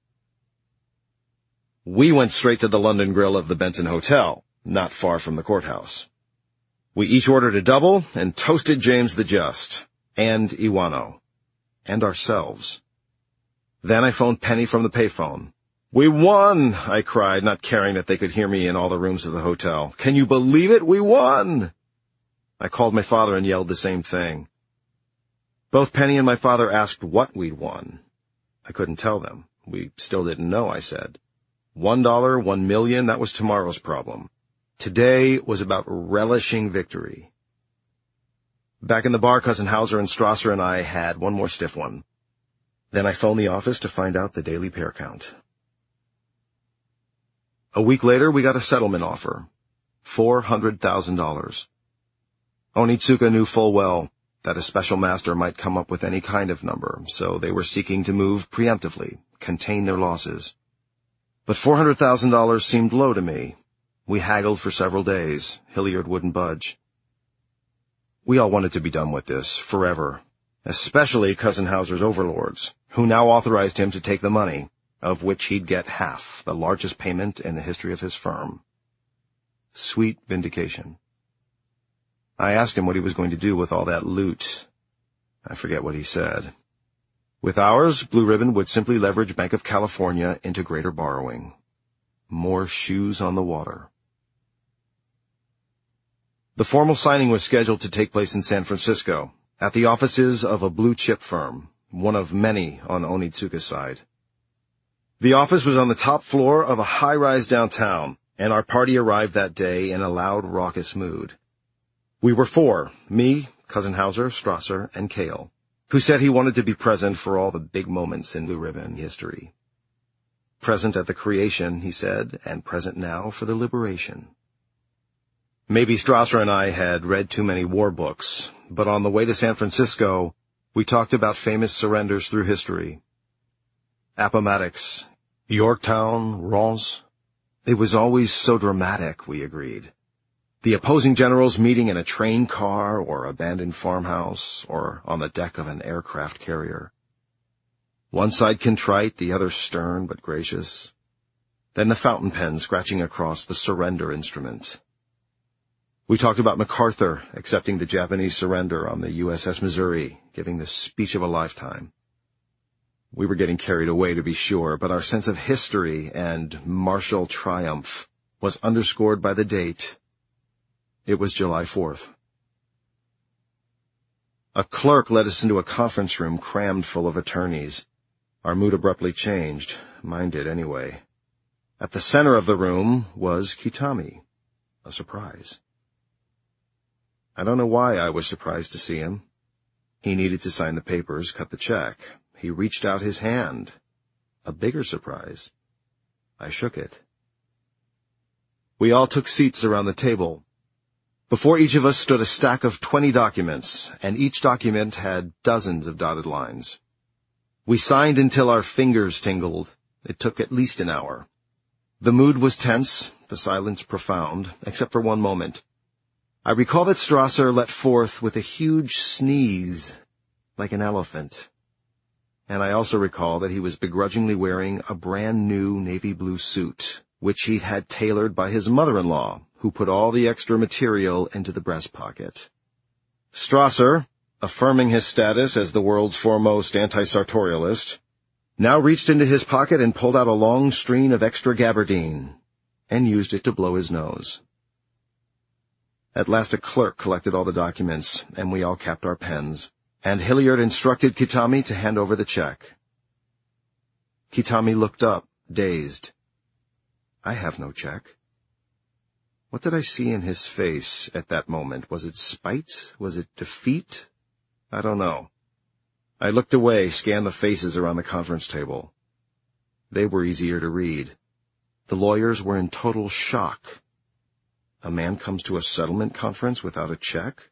We went straight to the London Grill of the Benton Hotel, not far from the courthouse. We each ordered a double and toasted James the Just, and Iwano, and ourselves. Then I phoned Penny from the payphone. We won, I cried, not caring that they could hear me in all the rooms of the hotel. Can you believe it? We won! I called my father and yelled the same thing. Both Penny and my father asked what we'd won. I couldn't tell them. We still didn't know, I said. $1, $1 million, that was tomorrow's problem. Today was about relishing victory. Back in the bar, Cousin Hauser and Strasser and I had one more stiff one. Then I phoned the office to find out the daily pair count. A week later, we got a settlement offer. $400,000. Onitsuka knew full well that a special master might come up with any kind of number, so they were seeking to move preemptively, contain their losses. But $400,000 seemed low to me. We haggled for several days. Hilliard wouldn't budge. We all wanted to be done with this, forever, especially Cousin Hauser's overlords, who now authorized him to take the money, of which he'd get half, the largest payment in the history of his firm. Sweet vindication. I asked him what he was going to do with all that loot. I forget what he said. With ours, Blue Ribbon would simply leverage Bank of California into greater borrowing. More shoes on the water. The formal signing was scheduled to take place in San Francisco, at the offices of a blue-chip firm, one of many on Onitsuka's side. The office was on the top floor of a high-rise downtown, and our party arrived that day in a loud, raucous mood. We were four, me, Cousin Hauser, Strasser, and Cale, who said he wanted to be present for all the big moments in Blue Ribbon history. Present at the creation, he said, and present now for the liberation. Maybe Strasser and I had read too many war books, but on the way to San Francisco, we talked about famous surrenders through history. Appomattox, Yorktown, Reims. It was always so dramatic, we agreed. The opposing generals meeting in a train car or abandoned farmhouse or on the deck of an aircraft carrier. One side contrite, the other stern but gracious. Then the fountain pen scratching across the surrender instrument. We talked about MacArthur accepting the Japanese surrender on the USS Missouri, giving the speech of a lifetime. We were getting carried away, to be sure, but our sense of history and martial triumph was underscored by the date. It was July 4th. A clerk led us into a conference room crammed full of attorneys. Our mood abruptly changed. Mine did anyway. At the center of the room was Kitami. A surprise. I don't know why I was surprised to see him. He needed to sign the papers, cut the check. He reached out his hand. A bigger surprise. I shook it. We all took seats around the table. Before each of us stood a stack of 20 documents, and each document had dozens of dotted lines. We signed until our fingers tingled. It took at least an hour. The mood was tense, the silence profound, except for one moment. I recall that Strasser let forth with a huge sneeze, like an elephant. And I also recall that he was begrudgingly wearing a brand new navy blue suit which he'd had tailored by his mother-in-law, who put all the extra material into the breast pocket. Strasser, affirming his status as the world's foremost anti-sartorialist, now reached into his pocket and pulled out a long string of extra gabardine, and used it to blow his nose. At last a clerk collected all the documents, and we all capped our pens, and Hilliard instructed Kitami to hand over the check. Kitami looked up, dazed. I have no check. What did I see in his face at that moment? Was it spite? Was it defeat? I don't know. I looked away, scanned the faces around the conference table. They were easier to read. The lawyers were in total shock. A man comes to a settlement conference without a check?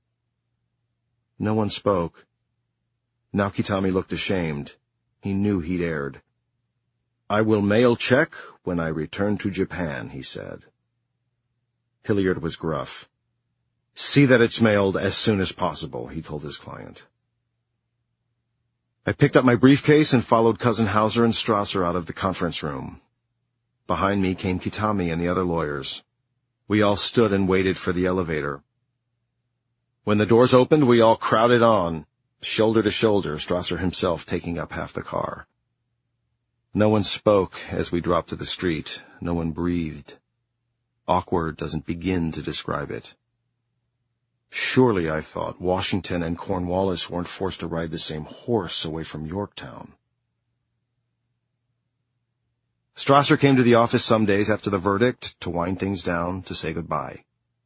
No one spoke. Now Kitami looked ashamed. He knew he'd erred. I will mail check when I return to Japan, he said. Hilliard was gruff. See that it's mailed as soon as possible, he told his client. I picked up my briefcase and followed Cousin Hauser and Strasser out of the conference room. Behind me came Kitami and the other lawyers. We all stood and waited for the elevator. When the doors opened, we all crowded on, shoulder to shoulder, Strasser himself taking up half the car. No one spoke as we dropped to the street. No one breathed. Awkward doesn't begin to describe it. Surely, I thought, Washington and Cornwallis weren't forced to ride the same horse away from Yorktown. Strasser came to the office some days after the verdict to wind things down, to say goodbye.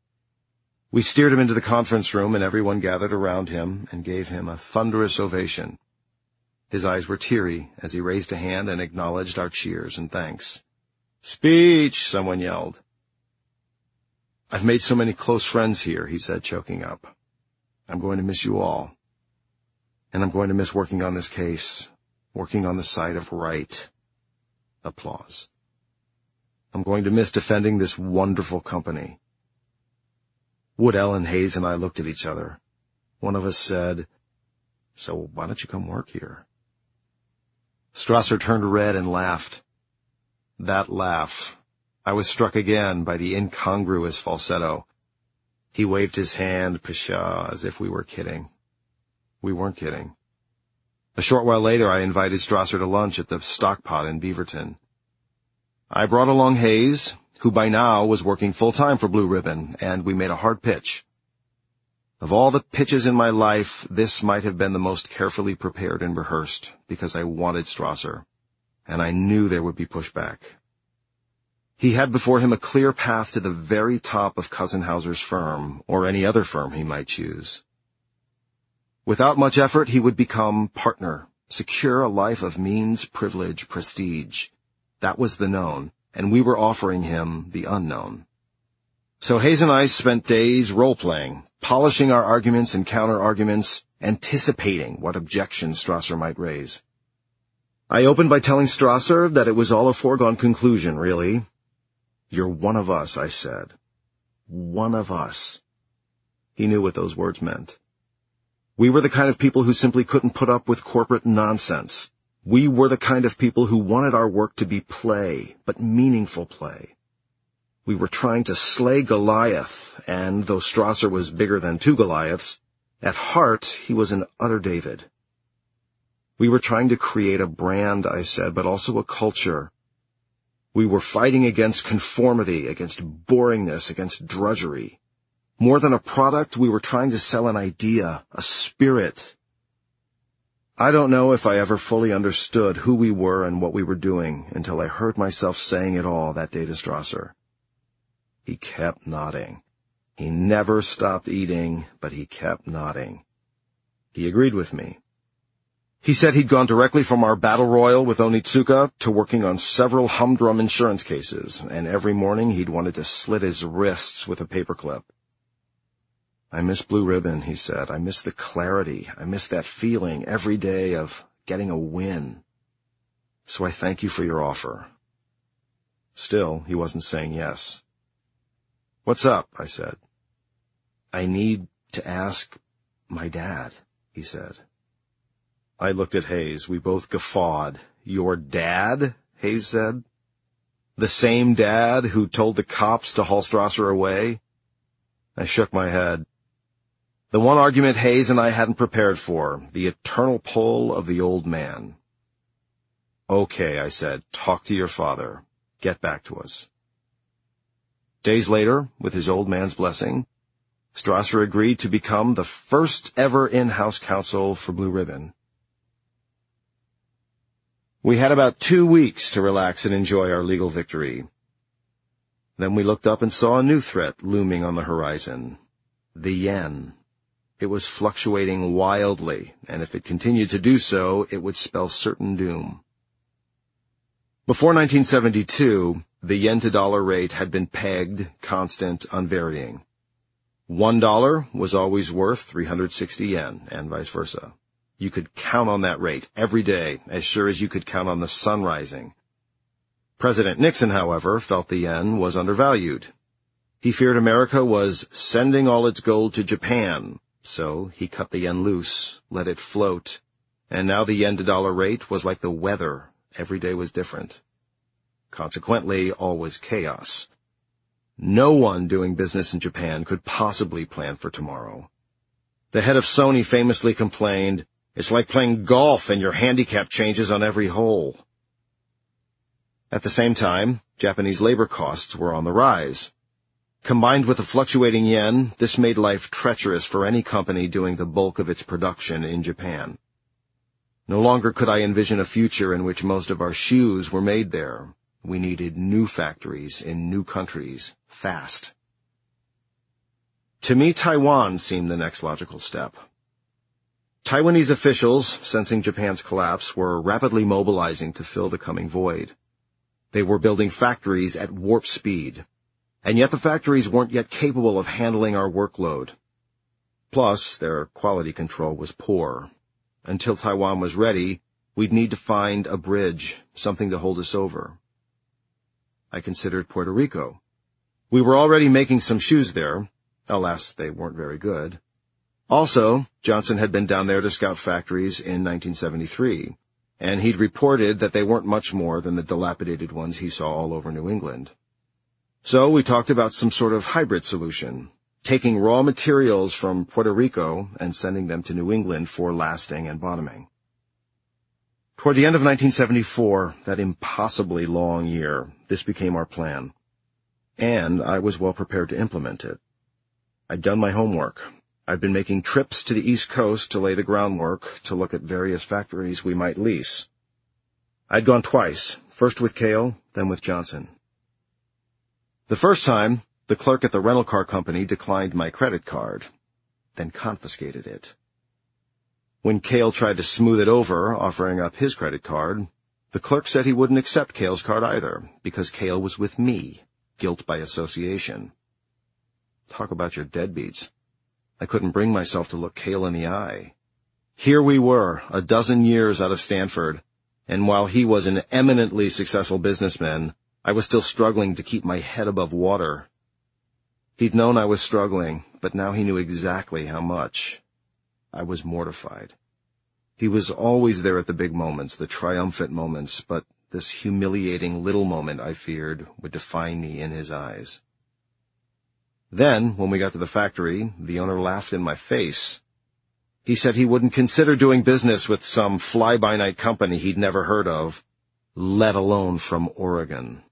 We steered him into the conference room, and everyone gathered around him and gave him a thunderous ovation. His eyes were teary as he raised a hand and acknowledged our cheers and thanks. Speech, someone yelled. I've made so many close friends here, he said, choking up. I'm going to miss you all. And I'm going to miss working on this case, working on the side of right. Applause. I'm going to miss defending this wonderful company. Woodell and Hayes and I looked at each other. One of us said, So why don't you come work here? Strasser turned red and laughed. That laugh. I was struck again by the incongruous falsetto. He waved his hand, pshaw, as if we were kidding. We weren't kidding. A short while later, I invited Strasser to lunch at the Stockpot in Beaverton. I brought along Hayes, who by now was working full-time for Blue Ribbon, and we made a hard pitch. Of all the pitches in my life, this might have been the most carefully prepared and rehearsed, because I wanted Strasser, and I knew there would be pushback. He had before him a clear path to the very top of Cousin Hauser's firm, or any other firm he might choose. Without much effort, he would become partner, secure a life of means, privilege, prestige. That was the known, and we were offering him the unknown. So Hayes and I spent days role-playing, polishing our arguments and counter-arguments, anticipating what objections Strasser might raise. I opened by telling Strasser that it was all a foregone conclusion, really. You're one of us, I said. One of us. He knew what those words meant. We were the kind of people who simply couldn't put up with corporate nonsense. We were the kind of people who wanted our work to be play, but meaningful play. We were trying to slay Goliath, and though Strasser was bigger than two Goliaths, at heart he was an utter David. We were trying to create a brand, I said, but also a culture. We were fighting against conformity, against boringness, against drudgery. More than a product, we were trying to sell an idea, a spirit. I don't know if I ever fully understood who we were and what we were doing until I heard myself saying it all that day to Strasser. He kept nodding. He never stopped eating, but he kept nodding. He agreed with me. He said he'd gone directly from our battle royal with Onitsuka to working on several humdrum insurance cases, and every morning he'd wanted to slit his wrists with a paperclip. I miss Blue Ribbon, he said. I miss the clarity. I miss that feeling every day of getting a win. So I thank you for your offer. Still, he wasn't saying yes. What's up? I said. I need to ask my dad, he said. I looked at Hayes. We both guffawed. Your dad? Hayes said. The same dad who told the cops to haul Strasser away? I shook my head. The one argument Hayes and I hadn't prepared for, the eternal pull of the old man. Okay, I said, talk to your father. Get back to us. Days later, with his old man's blessing, Strasser agreed to become the first ever in-house counsel for Blue Ribbon. We had about 2 weeks to relax and enjoy our legal victory. Then we looked up and saw a new threat looming on the horizon. The yen. It was fluctuating wildly, and if it continued to do so, it would spell certain doom. Before 1972, the yen-to-dollar rate had been pegged, constant, unvarying. $1 was always worth 360 yen, and vice versa. You could count on that rate every day, as sure as you could count on the sun rising. President Nixon, however, felt the yen was undervalued. He feared America was sending all its gold to Japan, so he cut the yen loose, let it float, and now the yen-to-dollar rate was like the weather. Every day was different. Consequently, all was chaos. No one doing business in Japan could possibly plan for tomorrow. The head of Sony famously complained, "It's like playing golf and your handicap changes on every hole." At the same time, Japanese labor costs were on the rise. Combined with the fluctuating yen, this made life treacherous for any company doing the bulk of its production in Japan. No longer could I envision a future in which most of our shoes were made there. We needed new factories in new countries, fast. To me, Taiwan seemed the next logical step. Taiwanese officials, sensing Japan's collapse, were rapidly mobilizing to fill the coming void. They were building factories at warp speed, and yet the factories weren't yet capable of handling our workload. Plus, their quality control was poor. Until Taiwan was ready, we'd need to find a bridge, something to hold us over. I considered Puerto Rico. We were already making some shoes there. Alas, they weren't very good. Also, Johnson had been down there to scout factories in 1973, and he'd reported that they weren't much more than the dilapidated ones he saw all over New England. So we talked about some sort of hybrid solution, taking raw materials from Puerto Rico and sending them to New England for lasting and bottoming. Toward the end of 1974, that impossibly long year, this became our plan. And I was well prepared to implement it. I'd done my homework. I'd been making trips to the East Coast to lay the groundwork to look at various factories we might lease. I'd gone twice, first with Cale, then with Johnson. The first time, the clerk at the rental car company declined my credit card, then confiscated it. When Cale tried to smooth it over, offering up his credit card, the clerk said he wouldn't accept Cale's card either, because Cale was with me, guilt by association. Talk about your deadbeats. I couldn't bring myself to look Cale in the eye. Here we were, a dozen years out of Stanford, and while he was an eminently successful businessman, I was still struggling to keep my head above water. He'd known I was struggling, but now he knew exactly how much. I was mortified. He was always there at the big moments, the triumphant moments, but this humiliating little moment, I feared, would define me in his eyes. Then, when we got to the factory, the owner laughed in my face. He said he wouldn't consider doing business with some fly-by-night company he'd never heard of, let alone from Oregon.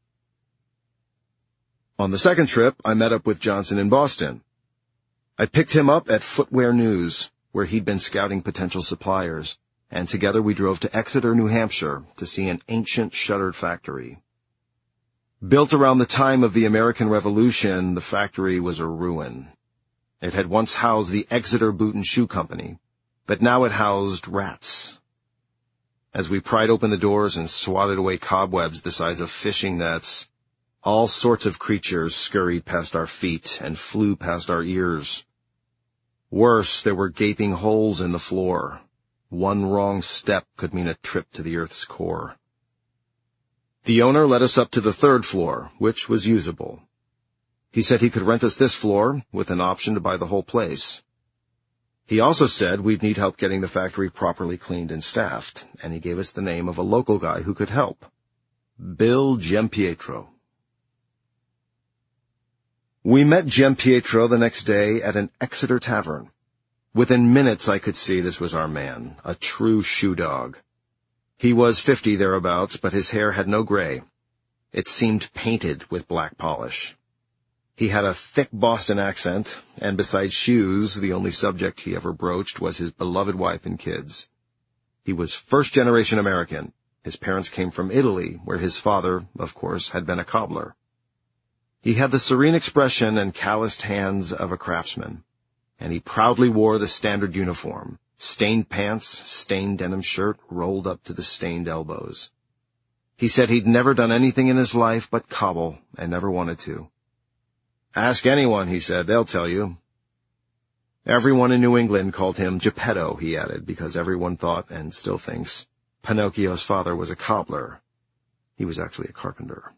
On the second trip, I met up with Johnson in Boston. I picked him up at Footwear News, where he'd been scouting potential suppliers, and together we drove to Exeter, New Hampshire, to see an ancient shuttered factory. Built around the time of the American Revolution, the factory was a ruin. It had once housed the Exeter Boot and Shoe Company, but now it housed rats. As we pried open the doors and swatted away cobwebs the size of fishing nets, all sorts of creatures scurried past our feet and flew past our ears. Worse, there were gaping holes in the floor. One wrong step could mean a trip to the Earth's core. The owner led us up to the third floor, which was usable. He said he could rent us this floor, with an option to buy the whole place. He also said we'd need help getting the factory properly cleaned and staffed, and he gave us the name of a local guy who could help. Bill Giampietro. We met Giampietro the next day at an Exeter tavern. Within minutes I could see this was our man, a true shoe dog. He was 50 thereabouts, but his hair had no gray. It seemed painted with black polish. He had a thick Boston accent, and besides shoes, the only subject he ever broached was his beloved wife and kids. He was first-generation American. His parents came from Italy, where his father, of course, had been a cobbler. He had the serene expression and calloused hands of a craftsman, and he proudly wore the standard uniform, stained pants, stained denim shirt, rolled up to the stained elbows. He said he'd never done anything in his life but cobble, and never wanted to. Ask anyone, he said, they'll tell you. Everyone in New England called him Geppetto, he added, because everyone thought, and still thinks, Pinocchio's father was a cobbler. He was actually a carpenter.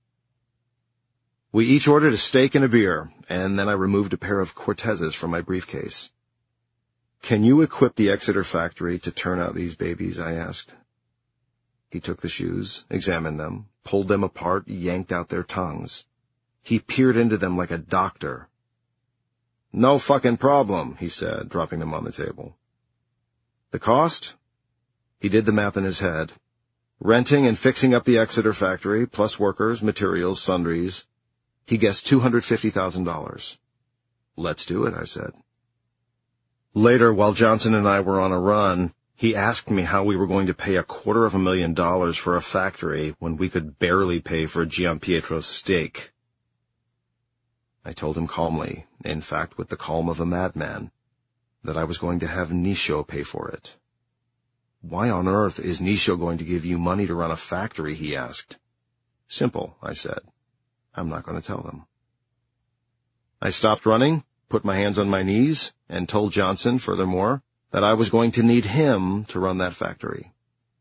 We each ordered a steak and a beer, and then I removed a pair of Cortezes from my briefcase. Can you equip the Exeter factory to turn out these babies? I asked. He took the shoes, examined them, pulled them apart, yanked out their tongues. He peered into them like a doctor. No fucking problem, he said, dropping them on the table. The cost? He did the math in his head. Renting and fixing up the Exeter factory, plus workers, materials, sundries. He guessed $250,000. Let's do it, I said. Later, while Johnson and I were on a run, he asked me how we were going to pay $250,000 for a factory when we could barely pay for Giampietro's steak. I told him calmly, in fact with the calm of a madman, that I was going to have Nisho pay for it. Why on earth is Nisho going to give you money to run a factory, he asked. Simple, I said. I'm not going to tell them. I stopped running, put my hands on my knees, and told Johnson, furthermore, that I was going to need him to run that factory.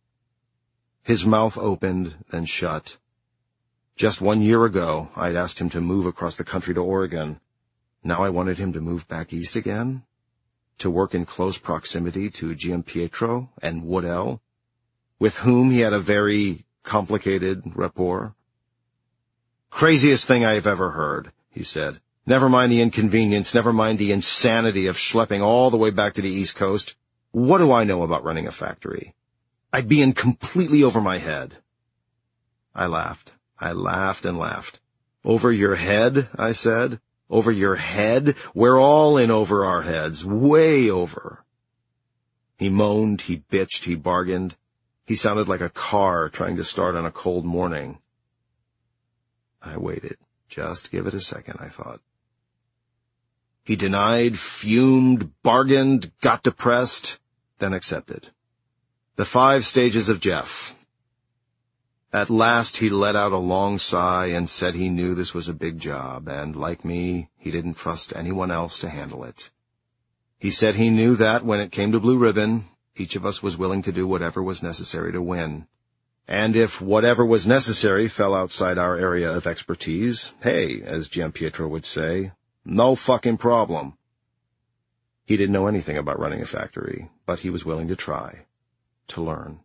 His mouth opened, then shut. Just 1 year ago, I'd asked him to move across the country to Oregon. Now I wanted him to move back east again? To work in close proximity to Giampietro and Woodell, with whom he had a very complicated rapport? Craziest thing I've ever heard, he said. Never mind the inconvenience, never mind the insanity of schlepping all the way back to the East Coast. What do I know about running a factory? I'd be in completely over my head. I laughed. I laughed and laughed. Over your head, I said. Over your head? We're all in over our heads, way over. He moaned, he bitched, he bargained. He sounded like a car trying to start on a cold morning. I waited. Just give it a second, I thought. He denied, fumed, bargained, got depressed, then accepted. The 5 stages of Jeff. At last he let out a long sigh and said he knew this was a big job, and, like me, he didn't trust anyone else to handle it. He said he knew that when it came to Blue Ribbon, each of us was willing to do whatever was necessary to win. And if whatever was necessary fell outside our area of expertise, hey, as Giampietro would say, no fucking problem. He didn't know anything about running a factory, but he was willing to try, to learn.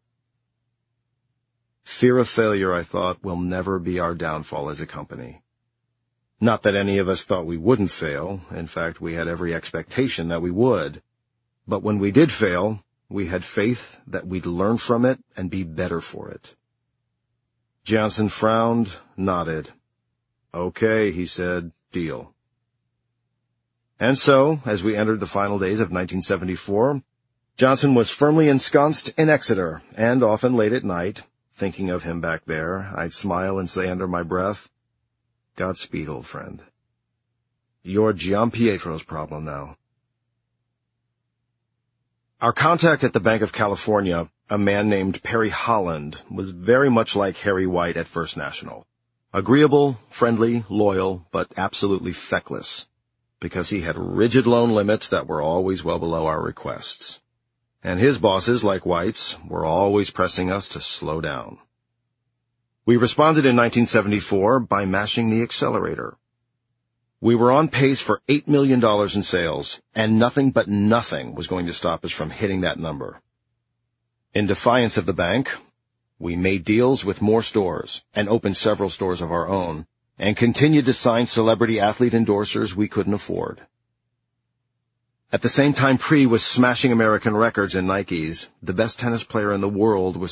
Fear of failure, I thought, will never be our downfall as a company. Not that any of us thought we wouldn't fail. In fact, we had every expectation that we would. But when we did fail, we had faith that we'd learn from it and be better for it. Johnson frowned, nodded. Okay, he said, deal. And so, as we entered the final days of 1974, Johnson was firmly ensconced in Exeter, and often late at night, thinking of him back there, I'd smile and say under my breath, Godspeed, old friend. You're Giampietro's problem now. Our contact at the Bank of California, a man named Perry Holland, was very much like Harry White at First National. Agreeable, friendly, loyal, but absolutely feckless, because he had rigid loan limits that were always well below our requests. And his bosses, like White's, were always pressing us to slow down. We responded in 1974 by mashing the accelerator. We were on pace for $8 million in sales, and nothing but nothing was going to stop us from hitting that number. In defiance of the bank, We made deals with more stores and opened several stores of our own and continued to sign celebrity athlete endorsers we couldn't afford. At the same time Pri was smashing American records in Nikes, the best tennis player in the world was